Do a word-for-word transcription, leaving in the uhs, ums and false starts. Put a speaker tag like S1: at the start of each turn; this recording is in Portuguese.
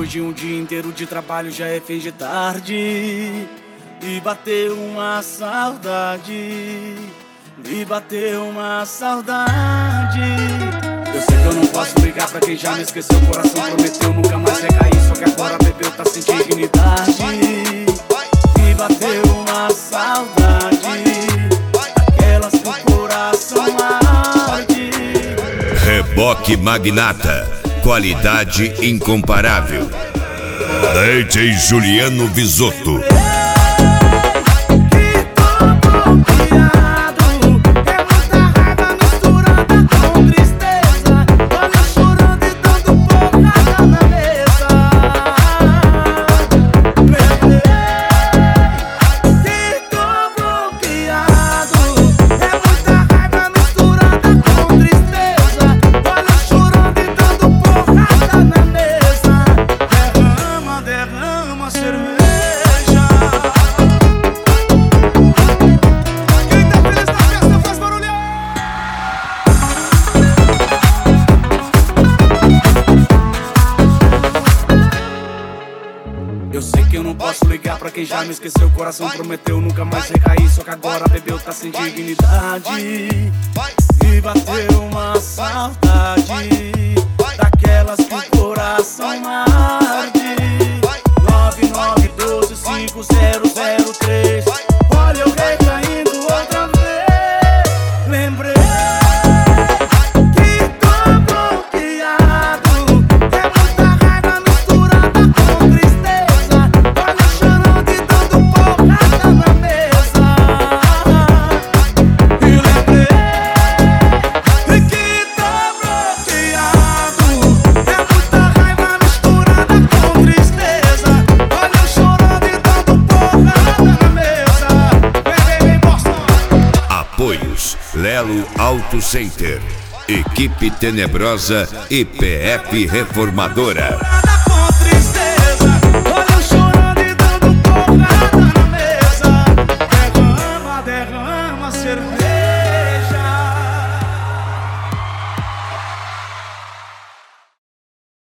S1: de um dia inteiro de trabalho, já é fim de tarde e bateu uma saudade, me bateu uma saudade. Eu sei que eu não posso ligar pra quem já me esqueceu. O coração prometeu nunca mais recair, só que agora bebeu, tá sem dignidade. Me bateu uma saudade, aquelas que o coração arde.
S2: Reboque Magnata, qualidade incomparável. D J Juliano Visotto.
S1: Eu sei que eu não posso ligar pra quem já me esqueceu. O coração prometeu nunca mais recair, só que agora bebeu, tá sem dignidade. Me bateu uma saudade, daquelas que o coração arde. Nove nove doze cinco zero zero três. Olha eu recaindo outra vez. Lembrei que tô bloqueado. É muita raiva misturada com tristeza. Olha eu chorando e dando porrada na mesa. E lembrei que tô bloqueado. É muita raiva misturada com tristeza. Olha eu chorando e dando porrada na mesa. Vem, vem, vem, bossa.
S2: Apoios Lelo Auto Center, Equipe Tenebrosa e P F Reformadora.